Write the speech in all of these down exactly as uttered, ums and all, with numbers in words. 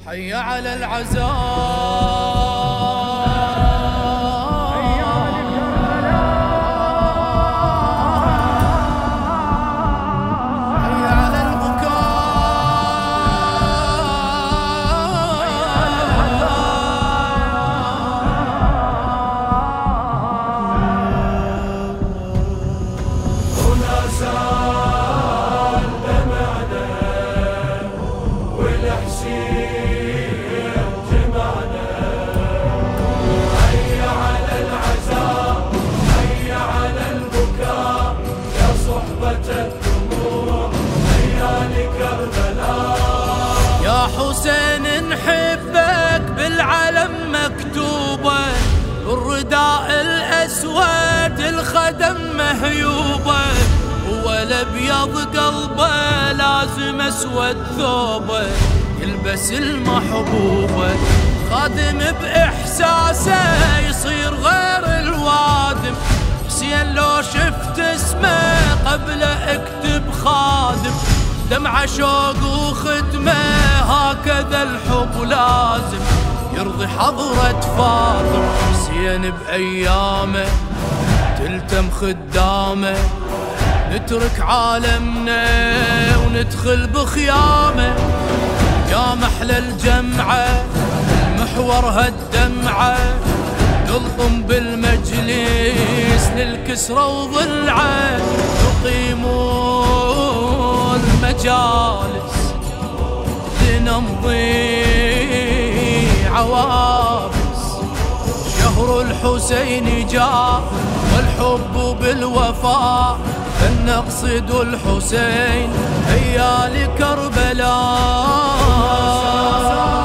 حي على العزاء حسين نحبك بالعلم مكتوبة، الرداء الأسود الخدم مهيوبة، والأبيض قلبه لازم أسود ثوبه، يلبس المحبوبة خادم بإحساسه يصير غير الوادم. حسين لو شفت اسمه قبل اكتب خادم، دمعة شوق وخدمة هكذا الحب لازم يرضي حضرة فاطم. حسين بأيامه تلتم خدامه، نترك عالمنا وندخل بخيامه، يا محلى الجمعة المحور هالدمعة، نلطم بالمجلس للكسرة وضلعه، نقيمون المجالس لنمضي عوابس. شهر الحسين جاء والحب بالوفاء، فلنقصد الحسين هيا لكربلاء.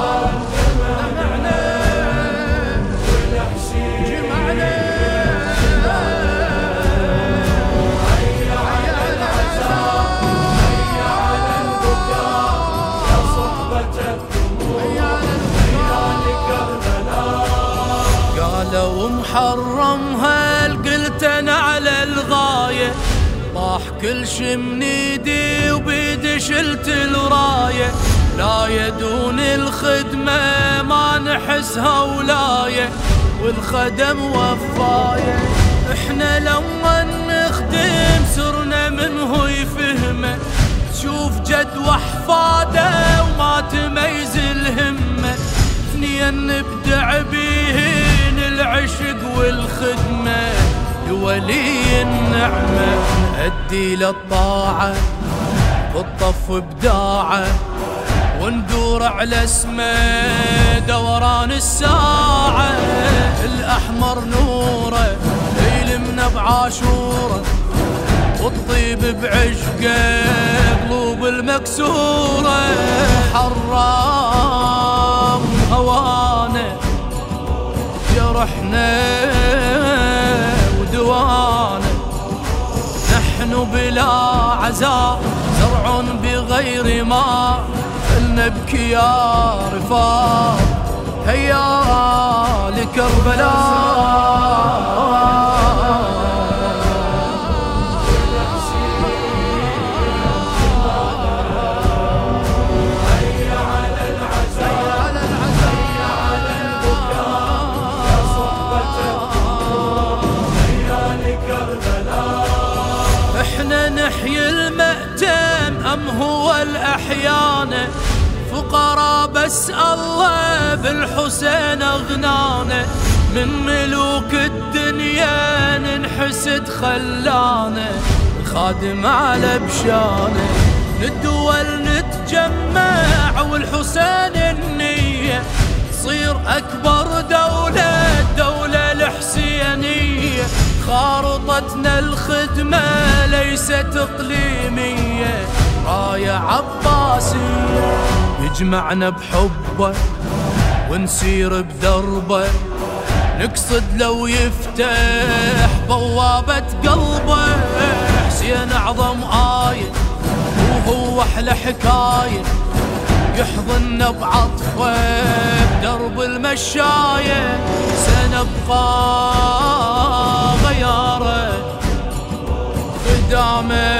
لو محرمها قلت انا على الغاية، طاح كل شي من ايدي وبيدي شلت الراية، لا يدون الخدمة ما نحسها ولاية، والخدم وفاية. احنا لما نخدم صرنا منه يفهمه، تشوف جد وحفاده وما تميز الهمة، اثنين نبدع بيهن العشق والخدمة، لولي النعمة أدي للطاعة بالطف بداعة، وندور على اسمه دوران الساعة، الأحمر نوره يلمنا بعاشوره، والطيب بعشقه قلوب المكسورة، حرام هوانا جرحنا ودوانا، نحن بلا عزاء زرع بغير ماء، فلنبكي يا رفاق هيا لكربلاء. نحيي المأتم أم هو الأحيان، فقراء بس الله بالحسين أغنانا، من ملوك الدنيا ننحسد خلانا، الخادم على بشانه، ندول نتجمع والحسين النية، تصير أكبر دولة الدولة الحسينية، خارطتنا الخدمة ليست إقليمية، راية عباسية يجمعنا بحبه ونسير بدربه، نقصد لو يفتح بوابة قلبه، حسين أعظم آية وهو أحلى حكاية، يحضننا بعطفه بدرب المشاية، سنبقى غياره قدامه